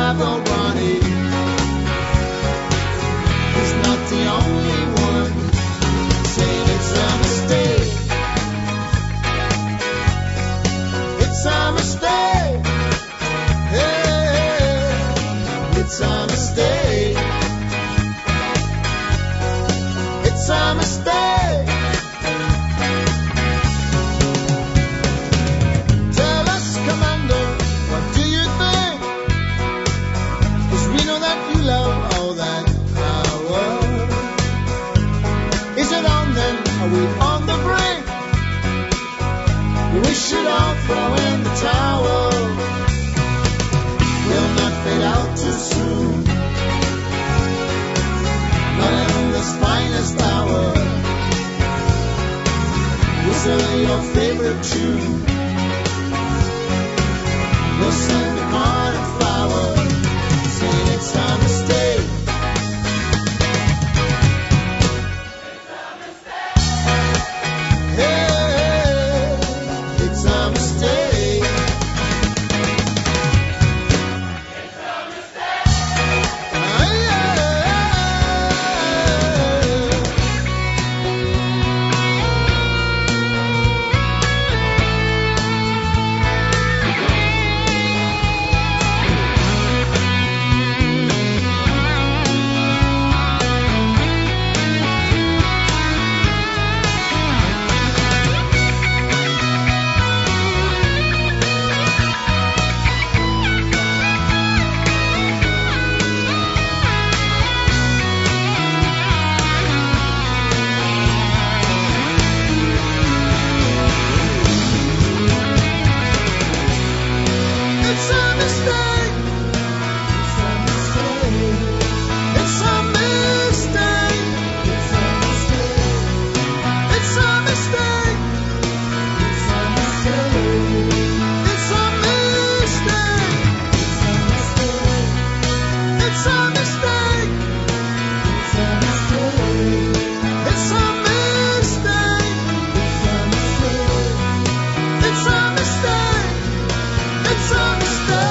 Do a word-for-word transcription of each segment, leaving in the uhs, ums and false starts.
have old Ronnie. He's not the only one saying it's a mistake. It's a mistake. Hey, it's a mistake. It's a mistake. Tell us, Commander, what do you think? 'Cause we know that you love all that power. Is it on then? Are we on the brink? We should all throw in the towel. We'll not fade out too soon. Not in this finest hour. Whistle your favorite tune. We'll sing the garden flower. Saying it's a mistake. Hey, it's a mistake. Ah, yeah. It's a mistake. It's a mistake. It's a mistake. It's a mistake. It's a mistake. It's a mistake. It's a mistake. It's a mistake. It's a mistake. It's a mistake. It's a mistake.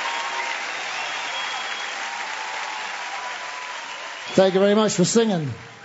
Thank you very much for singing.